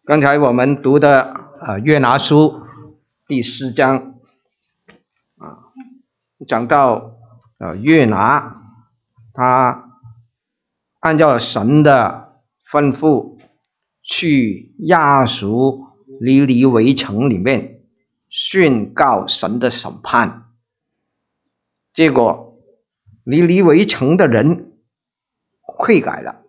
刚才我们读的约拿书第4章讲到约拿他按照神的吩咐去亚述尼尼微城里面宣告神的审判，结果尼尼微城的人悔改了。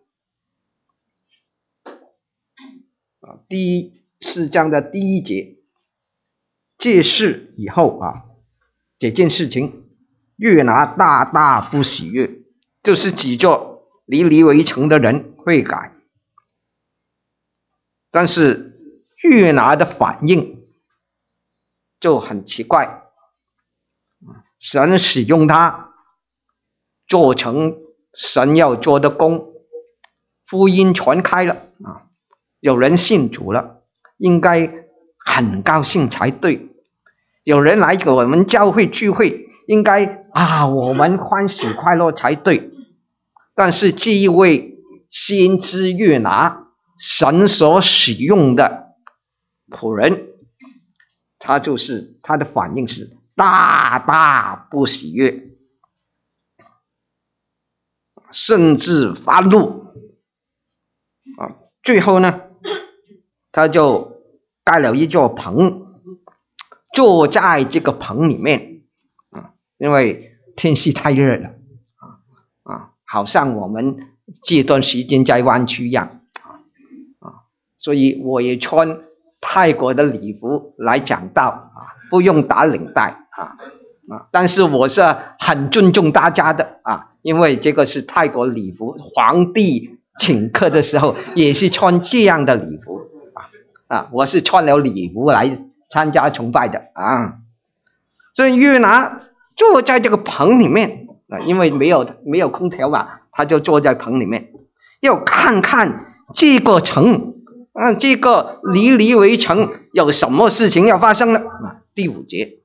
第4章的第1节，这事以后这件事情约拿大大不喜悦，就是指着尼尼微城的人悔改。但是约拿的反应就很奇怪，神使用他做成神要做的工，福音传开了有人信主了，应该很高兴才对。有人来给我们教会聚会，应该我们欢喜快乐才对。但是这一位先知约拿，神所使用的仆人，他的反应是大大不喜悦，甚至发怒最后呢，他就盖了一座棚，坐在这个棚里面因为天气太热了好像我们这段时间在湾区一样所以我也穿泰国的礼服来讲道不用打领带但是我是很尊重大家的因为这个是泰国礼服，皇帝请客的时候也是穿这样的礼服我是穿了礼服来参加崇拜的所以约拿坐在这个棚里面因为没有空调他就坐在棚里面，要看看这个城这个尼尼微城有什么事情要发生了第5节，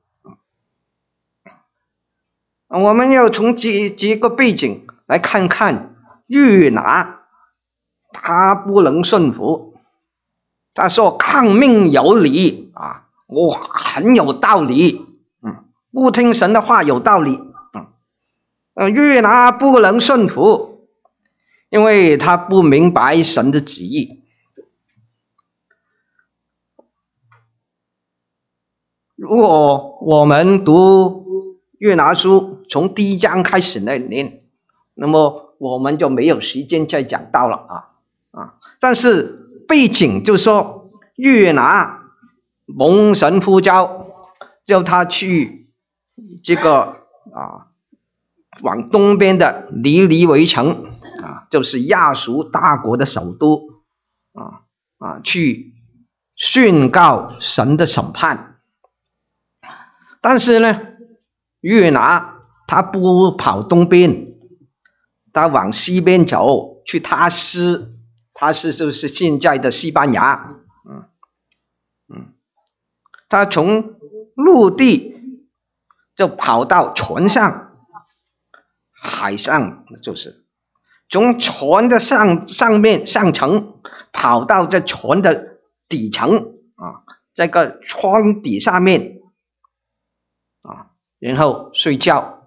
我们要从这个背景来看看约拿他不能顺服，他说抗命有理很有道理不听神的话有道理约拿不能顺服，因为他不明白神的旨意。如果我们读约拿书从第1章开始那年，那么我们就没有时间再讲到了但是背景就说约拿蒙神呼召，叫他去这个往东边的尼尼微城就是亚述大国的首都去宣告神的审判。但是呢，约拿他不跑东边，他往西边走，去他施就是现在的西班牙他从陆地就跑到船上，海上就是从船的上面上层跑到这船的底层这个窗底下面然后睡觉。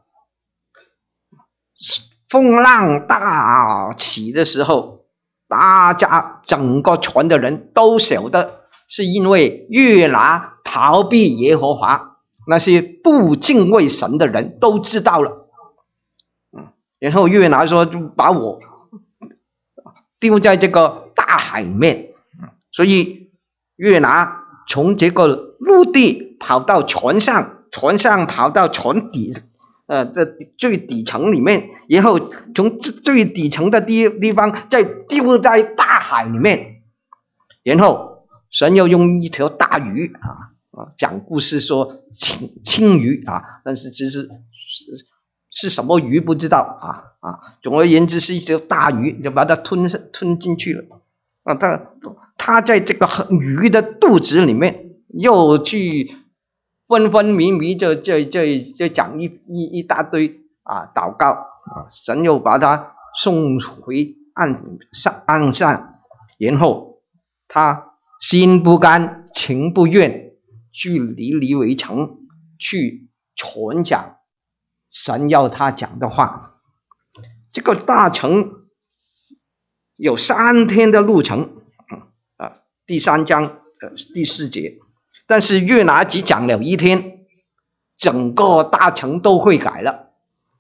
风浪大起的时候，大家整个船的人都晓得是因为约拿逃避耶和华，那些不敬畏神的人都知道了然后约拿说就把我丢在这个大海里面所以约拿从这个陆地跑到船上，船上跑到船底这最底层里面，然后从最底层的地方再丢在大海里面，然后神要用一条大鱼讲故事说青鱼但是其实是什么鱼不知道总而言之是一条大鱼，就把它吞进去了他在这个鱼的肚子里面又去昏昏迷迷就讲一大堆祷告神又把他送回岸上，然后他心不甘情不愿，去离离为城，去传讲神要他讲的话。这个大城有3天的路程，第3章第4节，但是约拿只讲了1天，整个大城都会改了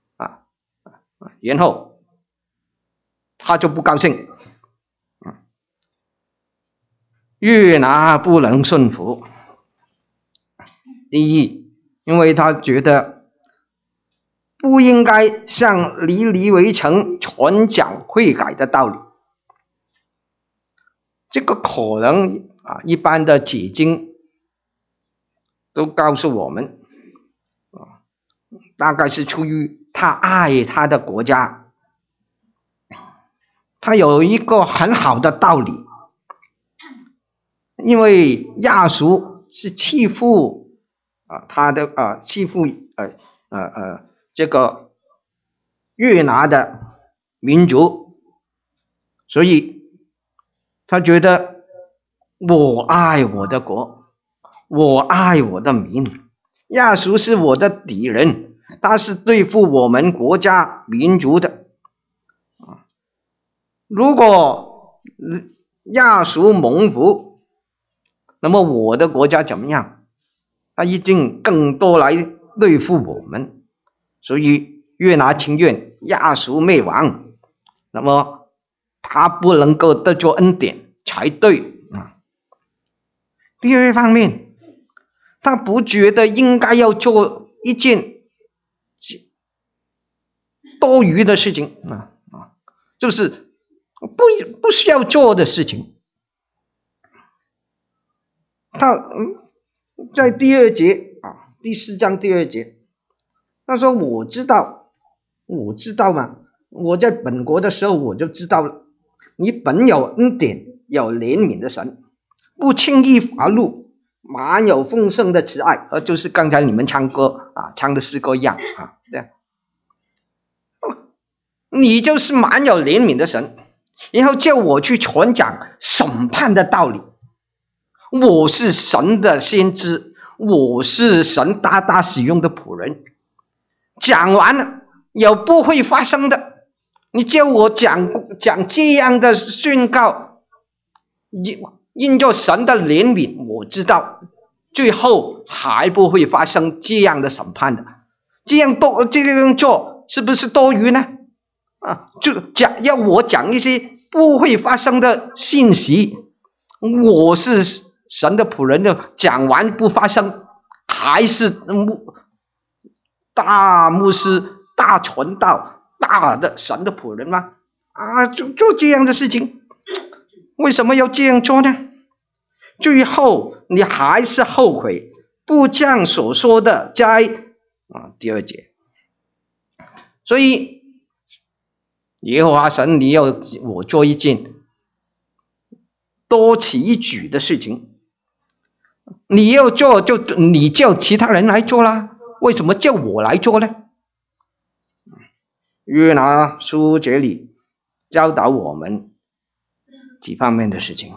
然后他就不高兴，约拿不能顺服。第一，因为他觉得不应该向尼尼微城传讲悔改的道理。这个可能一般的解经都告诉我们，大概是出于他爱他的国家，他有一个很好的道理。因为亚述是欺负他的欺负这个约拿的民族，所以他觉得我爱我的国，我爱我的民，亚述是我的敌人，他是对付我们国家民族的。如果亚述蒙福，那么我的国家怎么样？他一定更多来对付我们，所以约拿情愿亚述灭亡，那么他不能够得着恩典才对第二方面，他不觉得应该要做一件多余的事情就是不需要做的事情。他在第2节第4章第2节，他说我知道嘛，我在本国的时候我就知道了，你本有恩典有怜悯的神，不轻易发怒，满有丰盛的慈爱，就是刚才你们唱的诗歌一样对啊，你就是满有怜悯的神，然后叫我去传讲审判的道理。我是神的先知，我是神大大使用的仆人，讲完了有不会发生的，你叫我讲这样的宣告，因着神的怜悯，我知道最后还不会发生这样的审判的，这样做是不是多余呢？就要我讲一些不会发生的信息，我是神的仆人的，讲完不发生，还是大牧师、大传道、大的神的仆人吗？做这样的事情，为什么要这样做呢？最后你还是后悔，不将所说的摘第2节。所以耶和华神，你要我做一件多此一举的事情，你要做你叫其他人来做啦，为什么叫我来做呢？约拿书这里教导我们几方面的事情。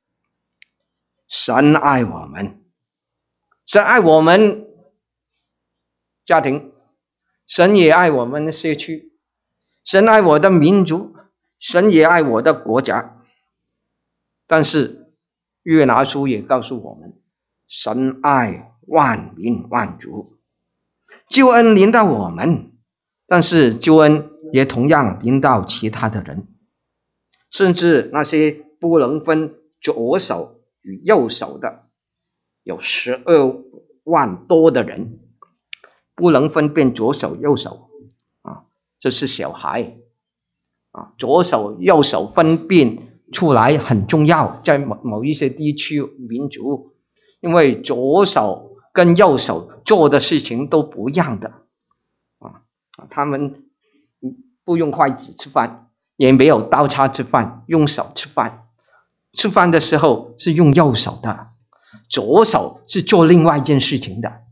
神爱我们，神爱我们家庭，神也爱我们的社区，神爱我的民族，神也爱我的国家。但是约拿书也告诉我们，神爱万民万族，救恩临到我们，但是救恩也同样临到其他的人，甚至那些不能分左手与右手的，有12万多的人不能分辨左手右手这是小孩左手右手分辨出来很重要，在某一些地区民族，因为左手跟右手做的事情都不一样的他们不用筷子吃饭，也没有刀叉吃饭，用手吃饭，吃饭的时候是用右手的，左手是做另外一件事情的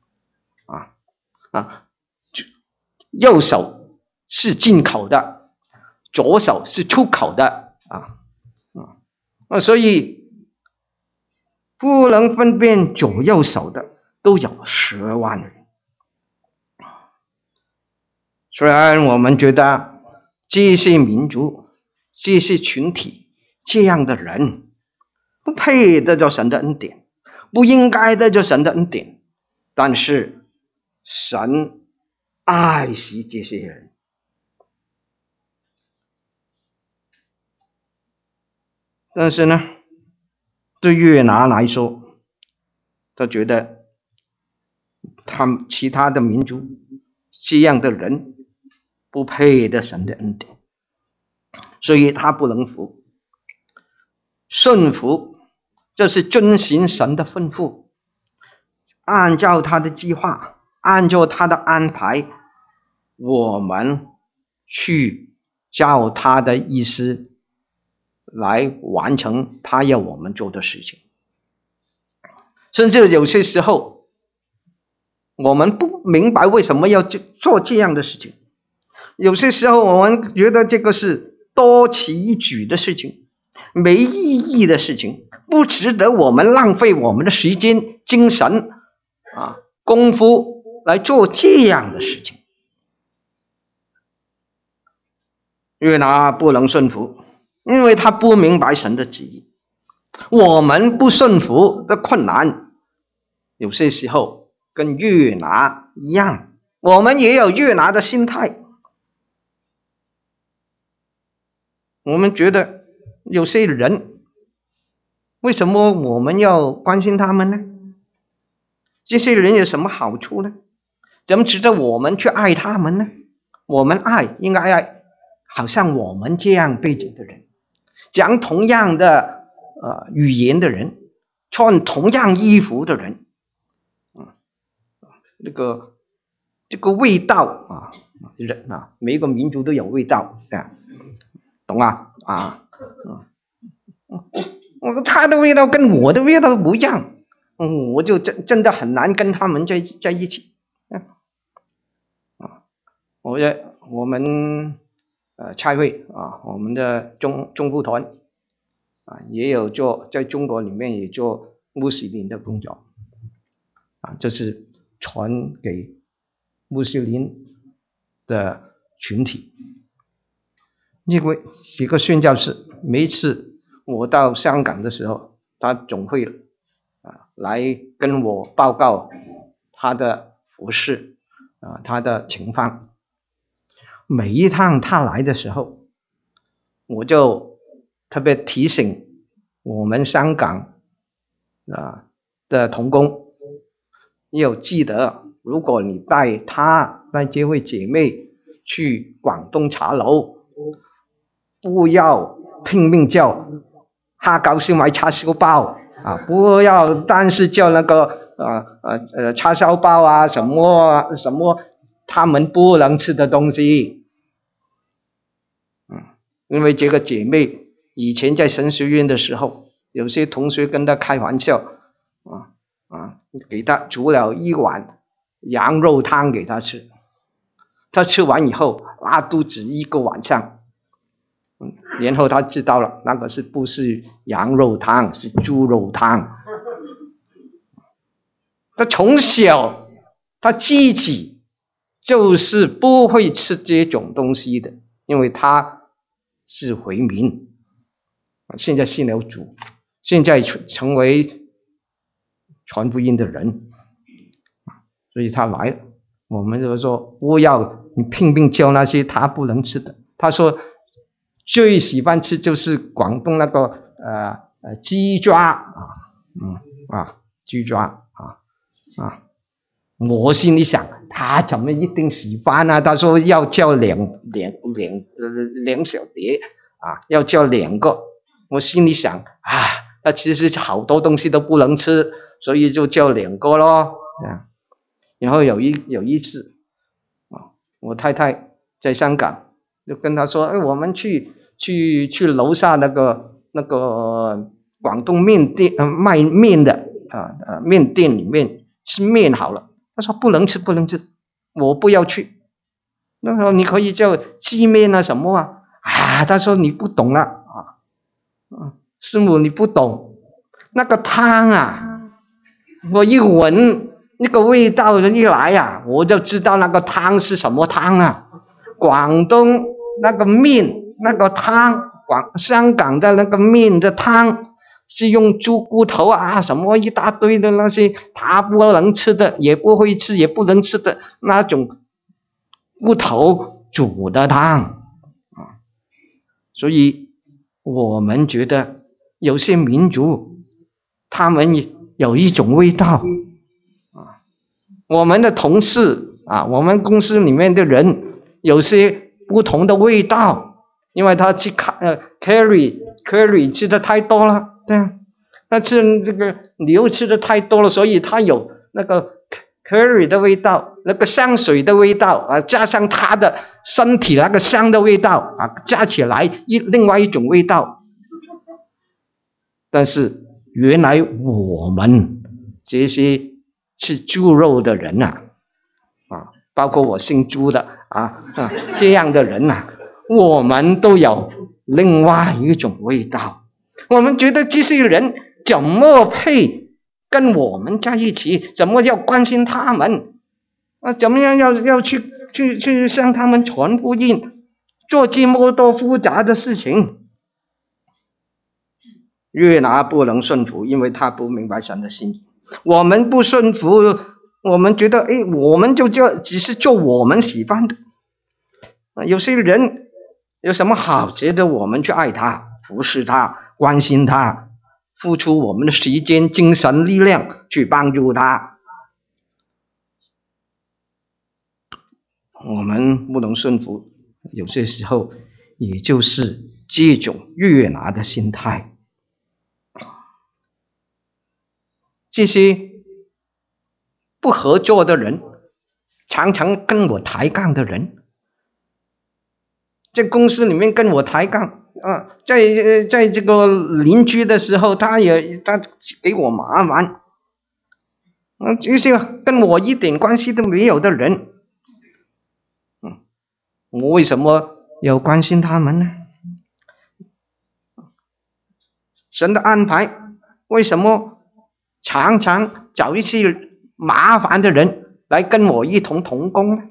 右手是进口的，左手是出口的所以不能分辨左右手的都有10万人。虽然我们觉得这些民族、这些群体这样的人不配得着神的恩典，不应该得着神的恩典，但是神爱惜这些人。但是呢，对约拿来说，他觉得其他的民族这样的人不配得神的恩典，所以他不能服。顺服就是遵行神的吩咐，按照他的计划，按照他的安排，我们去照他的意思来完成他要我们做的事情。甚至有些时候我们不明白为什么要做这样的事情，有些时候我们觉得这个是多此一举的事情，没意义的事情，不值得我们浪费我们的时间、精神功夫来做这样的事情。约拿不能顺服，因为他不明白神的旨意。我们不顺服的困难，有些时候跟约拿一样，我们也有约拿的心态。我们觉得有些人，为什么我们要关心他们呢？这些人有什么好处呢？怎么值得我们去爱他们呢？我们应该爱好像我们这样背景的人，讲同样的语言的人，穿同样衣服的人，这个味道人每一个民族都有味道，懂啊？他的味道跟我的味道不一样，我就真的很难跟他们在一起。我们差会我们的中部团也有在中国里面也做穆斯林的工作就是传给穆斯林的群体。这个宣教士每一次我到香港的时候，他总会来跟我报告他的服事他的情况。每一趟他来的时候，我就特别提醒我们香港的同工，要记得，如果你带这位姐妹去广东茶楼，不要拼命叫蝦餃燒賣叉燒包不要但是叫那个叉烧包什么他们不能吃的东西。因为这个姐妹以前在神学院的时候，有些同学跟她开玩笑给她煮了一碗羊肉汤给她吃，她吃完以后拉肚子一个晚上，然后她知道了那个不是羊肉汤，是猪肉汤。她从小她自己就是不会吃这种东西的，因为她是回民，现在信了主，现在成为传福音的人，所以他来了。我们就说不要你拼命教那些他不能吃的。他说最喜欢吃就是广东那个鸡爪鸡爪我心里想他怎么一定喜欢他说要叫两小碟要叫2个。我心里想他其实好多东西都不能吃，所以就叫2个咯。然后有一次我太太在香港就跟他说我们去楼下那个广东面店卖面的面店里面吃面好了。他说不能吃，我不要去。那时候你可以叫鸡面什么他说你不懂师母你不懂， 那个汤啊，我一闻那个味道一来啊，我就知道那个汤是什么汤啊。广东那个面那个汤，香港的那个面的汤是用猪骨头啊什么一大堆的那些他不能吃的，也不会吃也不能吃的那种骨头煮的汤啊。所以我们觉得有些民族他们有一种味道啊，我们的同事啊，我们公司里面的人有些不同的味道，因为他去curry 吃的太多了，对啊，他吃这个牛吃的太多了，所以他有那个 curry 的味道，那个香水的味道啊，加上他的身体那个香的味道啊，加起来另外一种味道。但是原来我们这些吃猪肉的人啊，包括我姓朱的这样的人啊，我们都有另外一种味道。我们觉得这些人怎么配跟我们在一起，怎么要关心他们怎么样要去向他们传福音，做这么多复杂的事情。约拿不能顺服，因为他不明白神的心意。我们不顺服，我们觉得我们就只是做我们喜欢的。有些人有什么好，值得我们去爱他、服侍他、关心他，付出我们的时间、精神、力量去帮助他。我们不能顺服，有些时候也就是这种约拿的心态。这些不合作的人，常常跟我抬杠的人，在公司里面跟我抬杠在这个邻居的时候，他给我麻烦这些跟我一点关系都没有的人，我为什么要关心他们呢？神的安排为什么常常找一些麻烦的人来跟我一同工呢？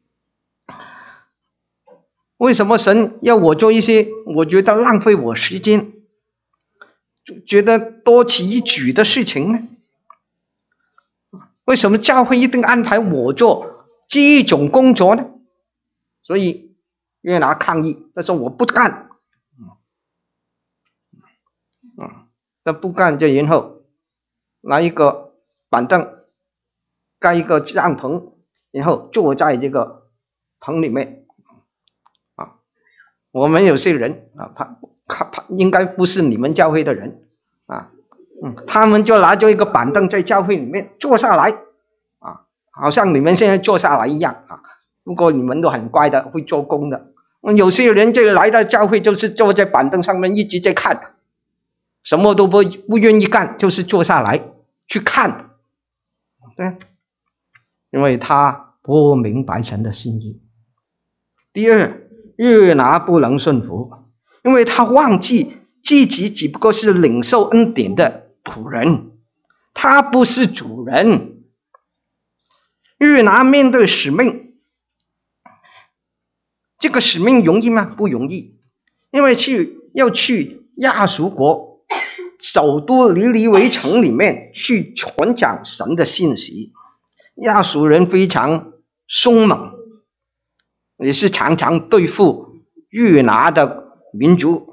为什么神要我做一些我觉得浪费我时间，觉得多此一举的事情呢？为什么教会一定安排我做这种工作呢？所以约拿抗议，他说我不干他不干，就然后拿一个板凳盖一个帐篷，然后坐在这个棚里面我们有些人应该不是你们教会的人他们就拿着一个板凳在教会里面坐下来好像你们现在坐下来一样不过你们都很乖的，会做工的。有些人就来到教会就是坐在板凳上面一直在看，什么都不愿意干，就是坐下来去看。对，因为他不明白神的心意。第二，约拿不能顺服，因为他忘记自己只不过是领受恩典的仆人，他不是主人。约拿面对使命，这个使命容易吗？不容易，因为要去亚述国首都尼尼微城里面去传讲神的信息。亚述人非常凶猛，也是常常对付约拿的民族。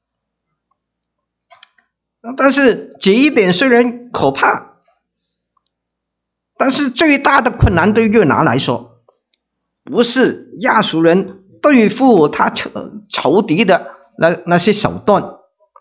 但是这一点虽然可怕，但是最大的困难对约拿来说，不是亚述人对付他仇敌的那些手段。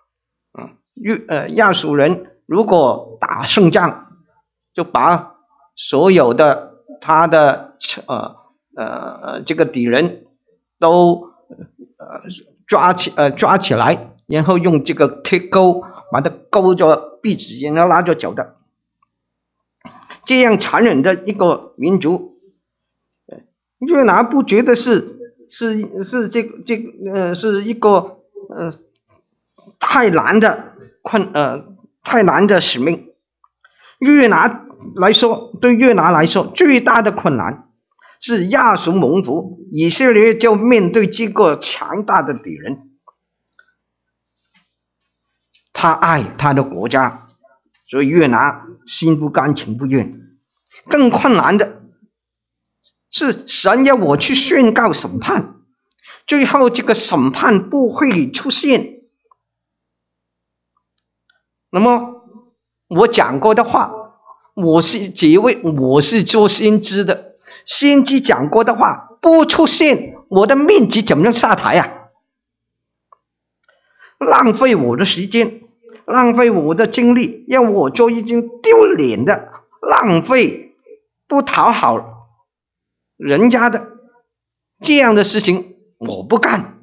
亚述人如果打胜仗，就把所有的他的这个敌人都抓起来，然后用这个铁钩把他勾着鼻子，然后拉着走的。这样残忍的一个民族，约拿不觉得是一个太难的太难的使命。对越南来说，最大的困难是亚述蒙福，以色列就面对这个强大的敌人。他爱他的国家，所以越南心不甘情不愿。更困难的是，神要我去宣告审判，最后这个审判不会出现。那么我讲过的话，我是做先知的，先知讲过的话不出现，我的面子怎么样下台啊？浪费我的时间，浪费我的精力，让我做一件丢脸的、浪费、不讨好人家的这样的事情，我不干。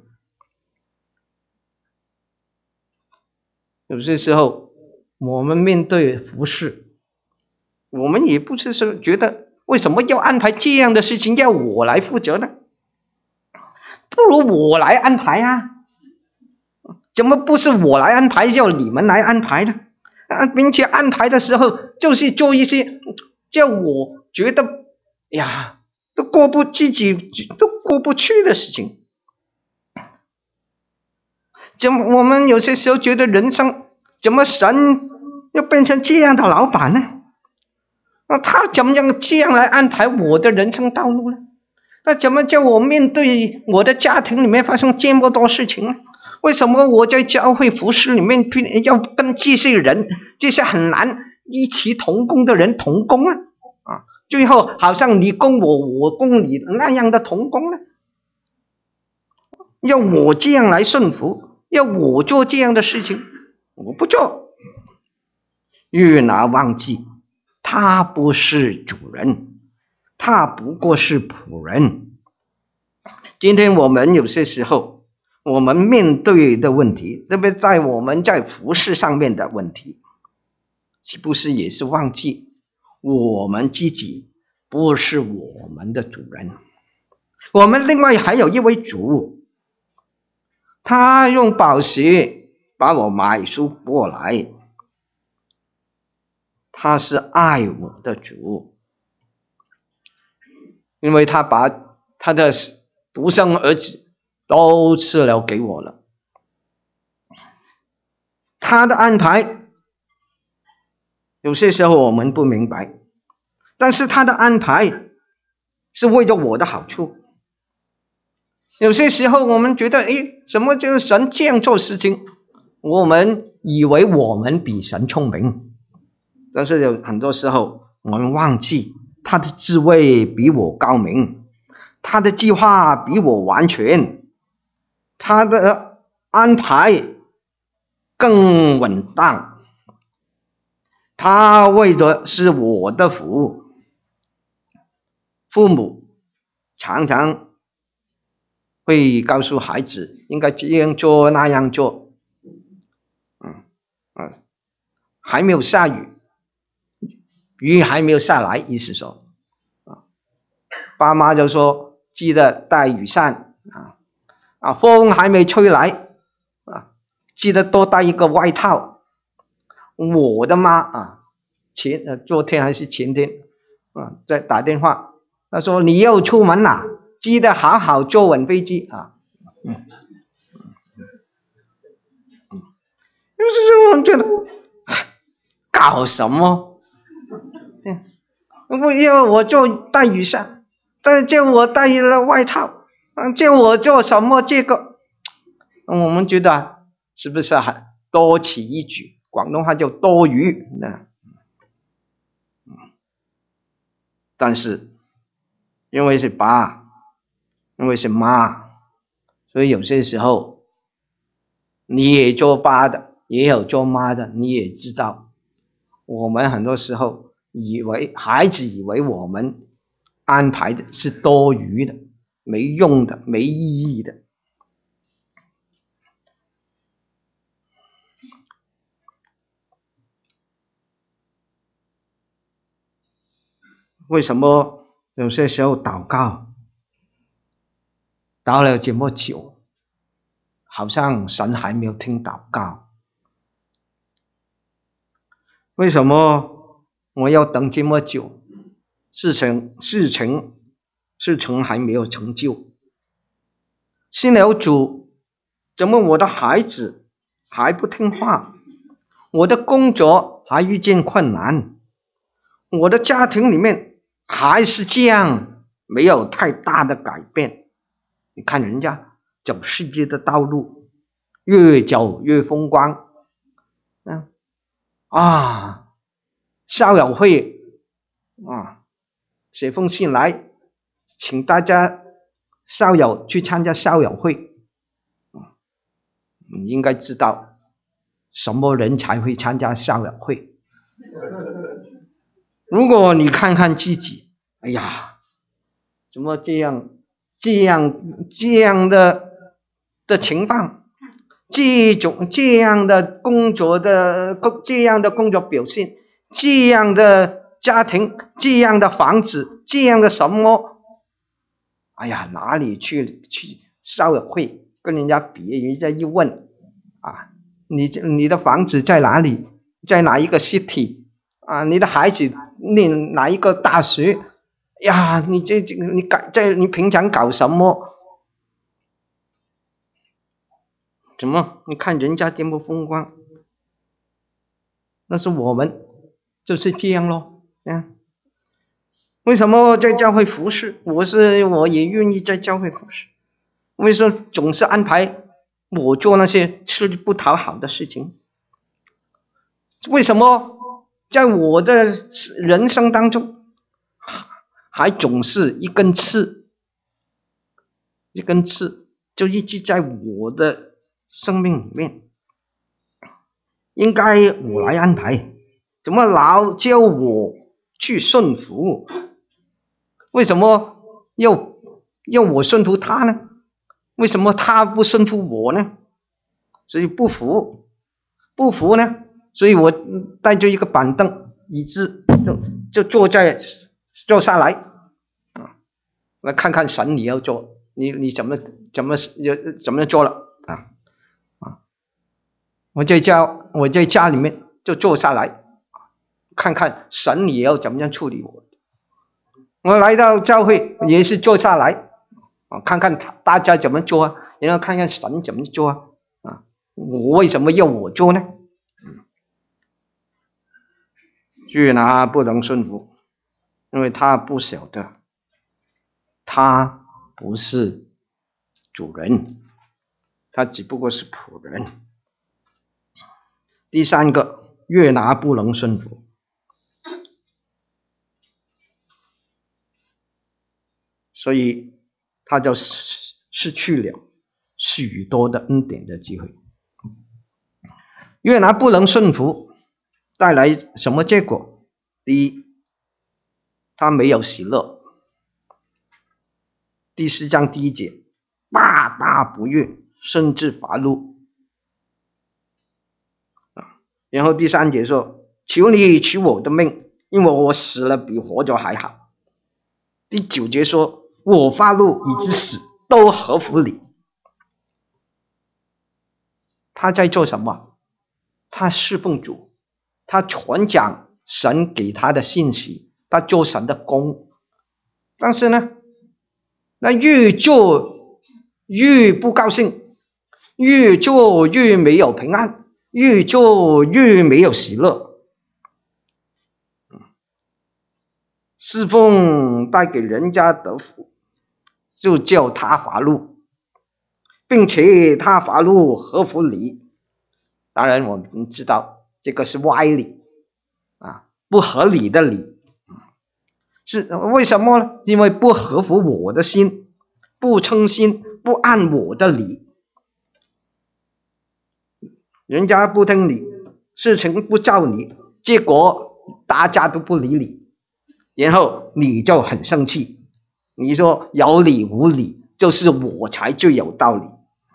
有些时候我们面对服事，我们也不是说觉得为什么要安排这样的事情要我来负责呢？不如我来安排啊！怎么不是我来安排，要你们来安排呢？并且安排的时候就是做一些叫我觉得呀都过不去的事情。怎么我们有些时候觉得人生怎么神要变成这样的老板呢？他怎么样这样来安排我的人生道路呢？那怎么叫我面对我的家庭里面发生这么多事情呢？为什么我在教会服事里面要跟这些人，这些很难一起同工的人同工啊？最后好像你攻我，我攻你那样的同工呢？要我这样来顺服，要我做这样的事情，我不做。越南忘记他不是主人，他不过是仆人。今天我们有些时候我们面对的问题，特别在我们在服事上面的问题，是不是也是忘记我们自己不是我们的主人？我们另外还有一位主，他用宝石把我买赎过来，他是爱我的主，因为他把他的独生儿子都赐了给我了。他的安排有些时候我们不明白，但是他的安排是为了我的好处。有些时候我们觉得什么就是神这样做事情，我们以为我们比神聪明，但是有很多时候我们忘记他的智慧比我高明，他的计划比我完全，他的安排更稳当，他为的是我的福。父母常常会告诉孩子应该这样做那样做，还没有下雨，雨还没有下来，意思说爸妈就说记得带雨伞风还没吹来记得多带一个外套。我的妈昨天还是前天在打电话，他说你又出门了，记得好好坐稳飞机就是我觉得搞什么？不要我做带雨伞，但是叫我带了外套叫我做什么这个，我们觉得是不是还多此一举？广东话叫多余但是因为是爸，因为是妈，所以有些时候你也做爸的，也有做妈的，你也知道我们很多时候孩子以为我们安排的是多余的、没用的、没意义的。为什么有些时候祷告祷了这么久，好像神还没有听祷告？ 为什么我要等这么久？事情还没有成就。信了主，怎么我的孩子还不听话？我的工作还遇见困难？我的家庭里面还是这样，没有太大的改变。你看人家走世界的道路，越走越风光。校友会写封信来，请大家校友去参加校友会。你应该知道什么人才会参加校友会。如果你看看自己，哎呀，怎么这样的情况，这样的工作表现，这样的家庭，这样的房子，这样的什么，哎呀，哪里去校友会跟人家比？人家一问你的房子在哪里，在哪一个 city 你的孩子念哪一个大学呀？你平常搞什么？怎么？你看人家这么风光，那是我们就是这样咯。为什么在教会服侍？我也愿意在教会服侍。为什么总是安排我做那些吃力不讨好的事情？为什么在我的人生当中还总是一根刺就一直在我的生命里面？应该我来安排，怎么老叫我去顺服？为什么要我顺服他呢？为什么他不顺服我呢？所以不服呢？所以我带着一个板凳椅子就坐下来来看看神你要做，你怎么做了我在家里面就坐下来看看神你要怎么样处理我。我来到教会也是坐下来看看大家怎么做然后看看神怎么做我为什么要我做呢？约拿不能顺服，因为他不晓得他不是主人，他只不过是仆人。第三个，约拿不能顺服，所以他就失去了许多的恩典的机会。约拿不能顺服带来什么结果？第一，他没有喜乐。第4章第1节，大大不悦，甚至发怒。然后第3节说，求你取我的命，因为我死了比活着还好。第9节说，我发怒以致死都合乎你。他在做什么？他侍奉主，他传讲神给他的信息，他做神的工。但是呢，那越做越不高兴，越做越没有平安，越做越没有喜乐。侍奉带给人家得福，就叫他发怒，并且他发怒合乎理。当然我们知道这个是歪理不合理的理。是为什么呢？因为不合乎我的心，不称心，不按我的理。人家不听你，事情不照你，结果大家都不理你，然后你就很生气。你说有理无理，就是我才最有道理。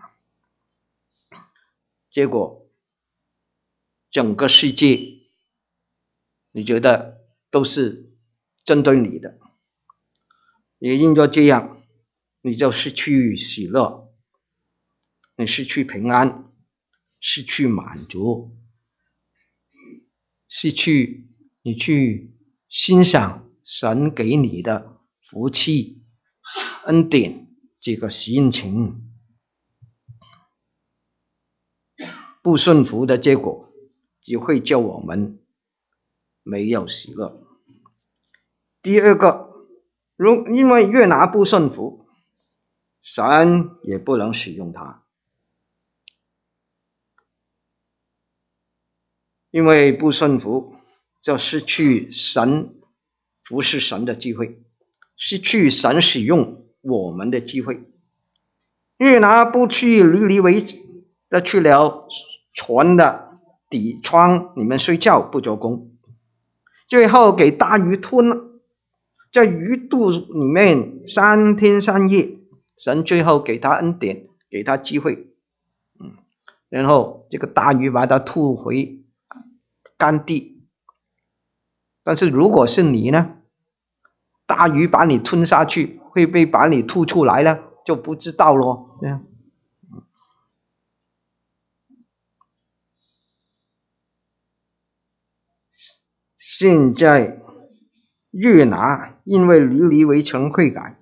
结果整个世界你觉得都是针对你的，也因着这样，你就失去喜乐，你失去平安，失去满足， 失去你去欣赏神给你的福气、恩典这个心情。不顺服的结果只会叫我们没有喜乐。第二个，因为约拿不顺服，神也不能使用他。因为不顺服，就失去神服侍神的机会，失去神使用我们的机会。约拿不去尼尼微的去了船的底窗里面睡觉，不做工，最后给大鱼吞了，在鱼肚里面3天3夜，神最后给他恩典，给他机会，然后这个大鱼把他吐回干地。但是如果是你呢，大鱼把你吞下去，会不会把你吐出来呢？就不知道咯。现在约拿因为尼尼微城悔改，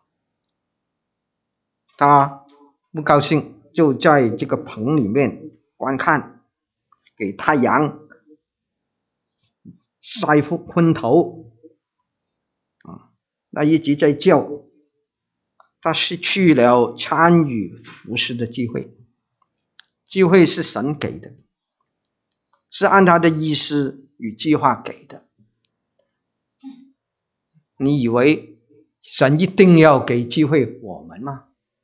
他不高兴，就在这个棚里面观看，给太阳晒昏头，他一直在叫，他失去了参与服事的机会。机会是神给的，是按他的意思与计划给的。你以为神一定要给机会我们吗？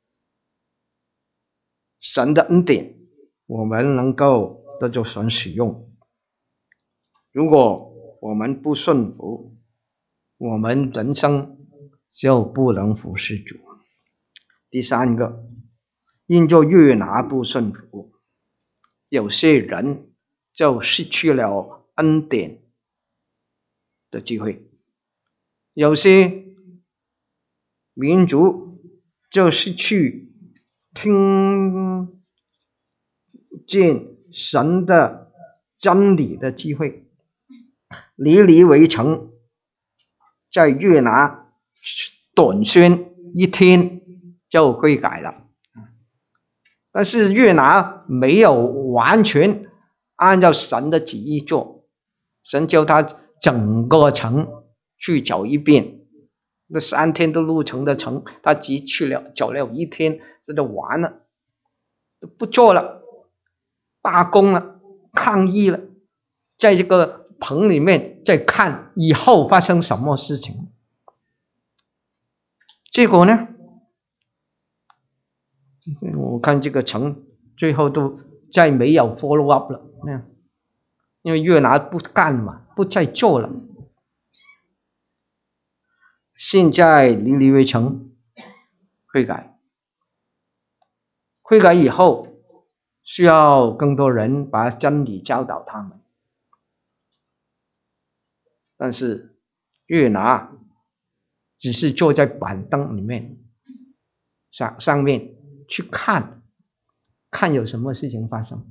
神的恩典我们能够得到神使用，如果我们不顺服，我们人生就不能服侍主。第三个，因着约拿不顺服，有些人就失去了恩典的机会，有些民族就失去听见神的真理的机会。尼尼微城在约拿短宣1天就悔改了，但是约拿没有完全按照神的旨意做，神叫他整个城去走一遍，那3天的路程的城，他只走了1天，这就完了，不做了，罢工了，抗议了，在这个棚里面再看以后发生什么事情。结果呢，我看这个城最后都再没有 follow up 了，因为约拿不干嘛，不再做了。现在尼尼微城悔改，悔改以后需要更多人把真理教导他们，但是约拿只是坐在板凳里面上面去看有什么事情发生。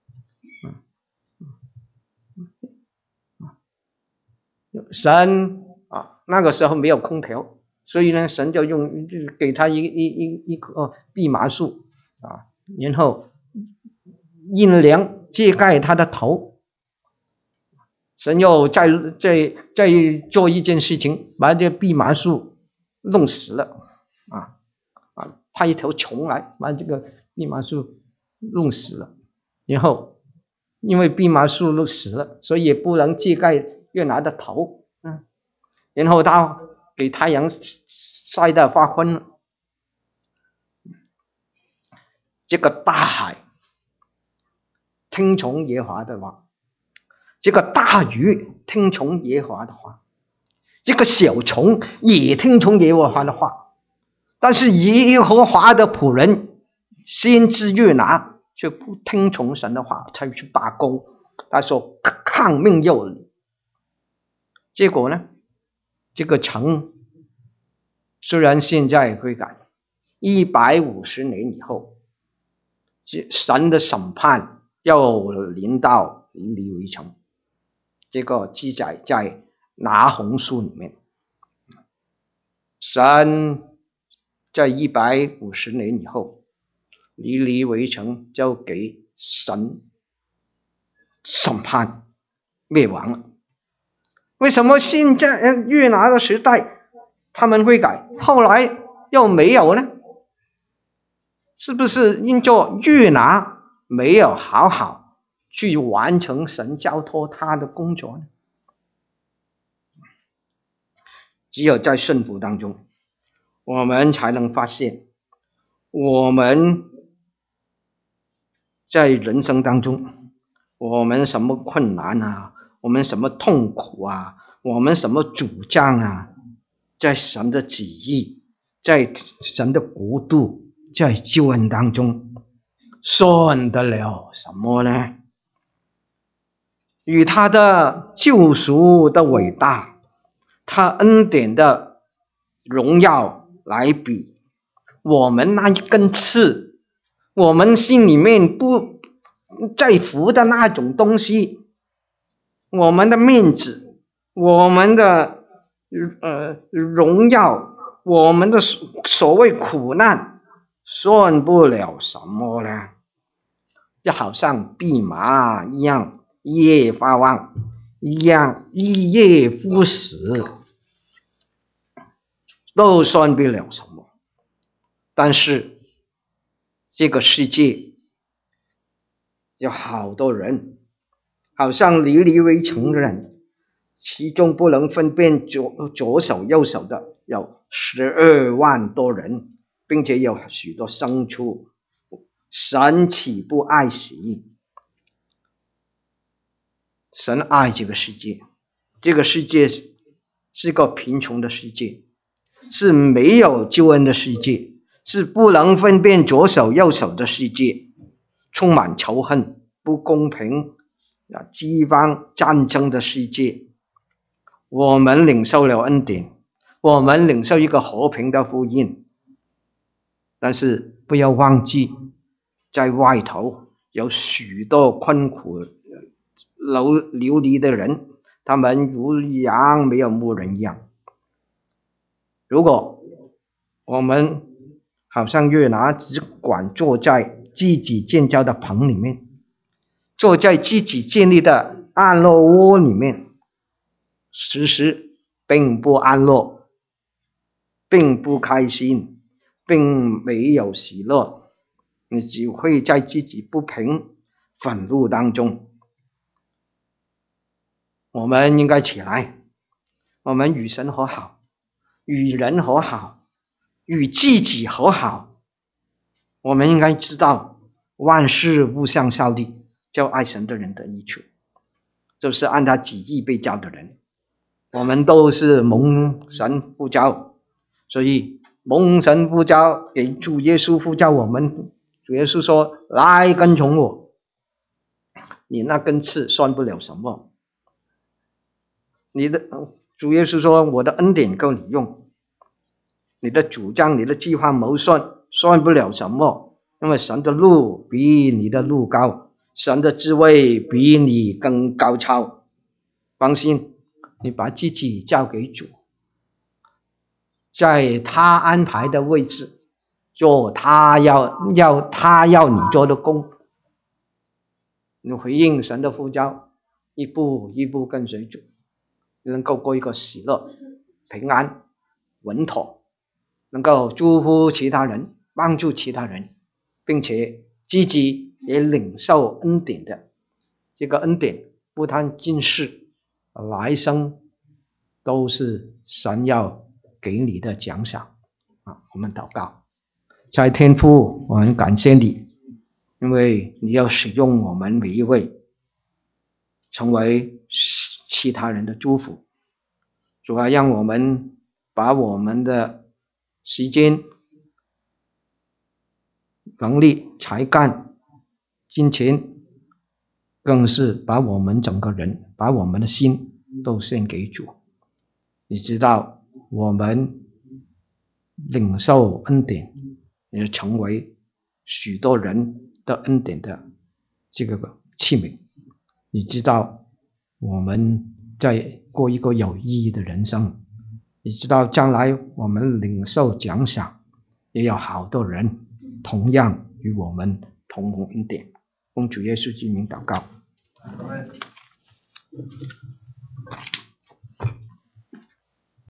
神那个时候没有空调，所以呢，神就给他一棵蓖麻树然后阴凉遮盖他的头。神又再做一件事情，把这蓖麻树弄死了派一条虫来把这个蓖麻树弄死了，然后因为蓖麻树都死了，所以也不能遮盖约拿的头，然后他给太阳晒得发昏了。这个大海听从耶和华的话，这个大鱼听从耶和华的话，这个小虫也听从耶和华的话，但是耶和华的仆人先知约拿却不听从神的话，才去罢工，他说抗命要领。结果呢，这个城虽然现在悔改，150年以后，神的审判要临到尼尼微城， 这个记载在拿红书里面。神在150年以后，尼尼微城就给神审判灭亡了。为什么现在约拿的时代他们会改，后来又没有呢？是不是因着约拿没有好好去完成神交托他的工作呢？只有在顺服当中，我们才能发现，我们在人生当中，我们什么困难啊，我们什么痛苦啊，我们什么主张啊，在神的旨意，在神的国度，在救恩当中，算得了什么呢？与他的救赎的伟大，他恩典的荣耀来比，我们那一根刺，我们心里面不在乎的那种东西，我们的面子，我们的荣耀，我们的所谓苦难，算不了什么呢？就好像蓖麻一样，一夜发旺，一夜枯死，都算不了什么。但是这个世界有好多人，好像尼尼微城的人，其中不能分辨左手右手的有12万多人，并且有许多牲畜，神岂不爱惜？神爱这个世界，这个世界是个贫穷的世界，是没有救恩的世界，是不能分辨左手右手的世界，充满仇恨、不公平、饥荒、战争的世界。我们领受了恩典，我们领受一个和平的福音，但是不要忘记，在外头有许多困苦流离的人，他们如羊没有牧人一样。如果我们好像约拿只管坐在自己建造的棚里面，坐在自己建立的安乐窝里面，时时并不安乐，并不开心，并没有喜乐，你只会在自己不平愤怒当中。我们应该起来，我们与神和好，与人和好，与自己和好。我们应该知道，万事互相效力，叫爱神的人得益处，就是按他旨意被召的人。我们都是蒙神呼召，所以蒙神呼召，给主耶稣呼召我们。主耶稣说：“来跟从我。”你那根刺算不了什么。主耶稣说：“我的恩典够你用。”你的主张、你的计划谋算不了什么，因为神的路比你的路高，神的智慧比你更高超。放心，你把自己交给主，在他安排的位置做他要你做的工。你回应神的呼召，一步一步跟随主，能够过一个喜乐、平安、稳妥，能够祝福其他人，帮助其他人，并且自己也领受恩典的。这个恩典不谈今世，来生都是神要给你的奖赏。我们祷告。在天父，我们感谢你，因为你要使用我们每一位，成为其他人的祝福。主要让我们把我们的时间、能力、才干、金钱，更是把我们整个人、把我们的心都献给主。你知道我们领受恩典，也成为许多人的恩典的这个器皿。你知道我们再过一个有意义的人生。你知道将来我们领受奖赏，也有好多人同样与我们同蒙恩典。奉主耶稣之名祷告。